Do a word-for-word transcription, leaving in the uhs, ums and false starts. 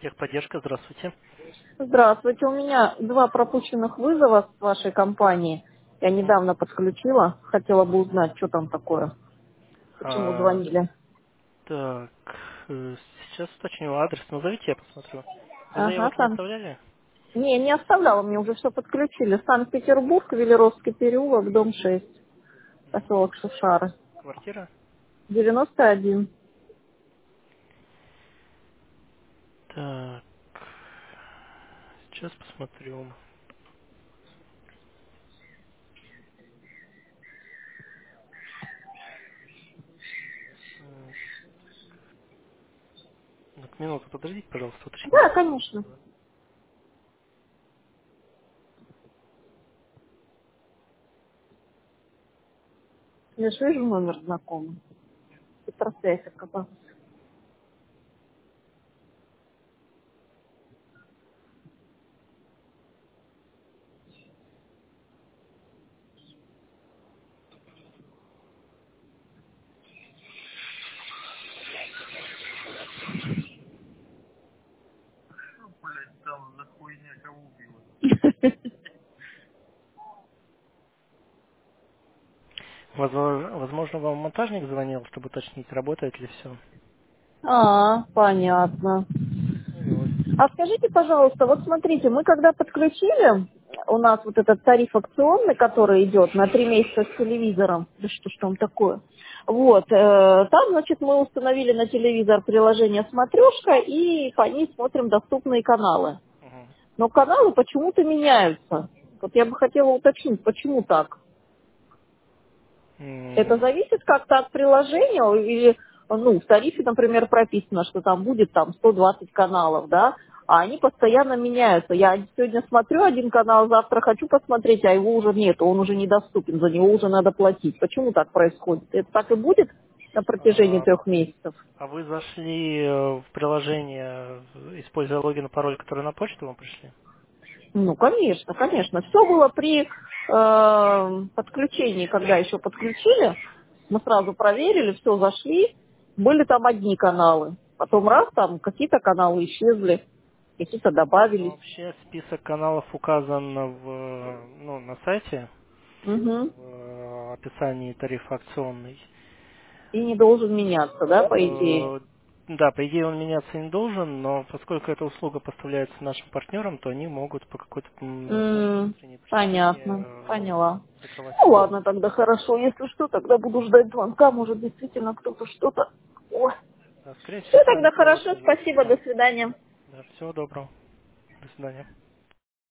Техподдержка, здравствуйте. Здравствуйте, у меня два пропущенных вызова с вашей компании. Я Мгм. недавно подключила, хотела бы узнать, что там такое, почему А, звонили. так, э, сейчас уточню адрес. Назовите, я посмотрю. Вы Ага, заявок не Сан... оставляли? Не, не оставляла, мне уже все подключили. Санкт-Петербург, Велеровский переулок, дом шесть, Мгм. поселок Шушары. Квартира? девяносто один. Так, сейчас посмотрю. М, Так, минуту подождите, пожалуйста, уточню. Да, конечно. Я же вижу номер знакомый. Петросяйка оказалось. Возможно, возможно, вам монтажник звонил, чтобы уточнить, работает ли все. А, понятно. А скажите, пожалуйста, вот смотрите, мы когда подключили, у нас вот этот тариф акционный, который идет на три месяца с телевизором, да что ж там такое, вот, э, там, значит, мы установили на телевизор приложение «Смотрешка» и по ней смотрим доступные каналы. Но каналы почему-то меняются. Вот я бы хотела уточнить, почему так? Это зависит как-то от приложения или, ну, в тарифе, например, прописано, что там будет там сто двадцать каналов, да, а они постоянно меняются. Я сегодня смотрю один канал, завтра хочу посмотреть, а его уже нет, он уже недоступен, за него уже надо платить. Почему так происходит? Это так и будет на протяжении А, трех месяцев? а вы зашли э, в приложение, э, используя логин и пароль, который на почту вам пришли? Ну, конечно, конечно. Все было при э, подключении, когда еще подключили. Мы сразу проверили, все зашли. Были там одни каналы. Потом раз, там какие-то каналы исчезли, какие-то Ну, добавились. вообще список каналов указан в, ну, на сайте, Угу. в описании тарифа акционный. И не должен меняться, да, по идее? Э, Да, по идее он меняться не должен, но поскольку эта услуга поставляется нашим партнерам, то они могут по какой-то м, своей М, внутренней причине понятно, э, поняла. закрывать Ну канал. ладно, тогда хорошо. Если что, тогда буду ждать звонка. Может, действительно кто-то что-то... Ой. Да, скорее всего, Все с вами тогда что-то хорошо. случится. Спасибо. До свидания. Да, всего доброго. До свидания.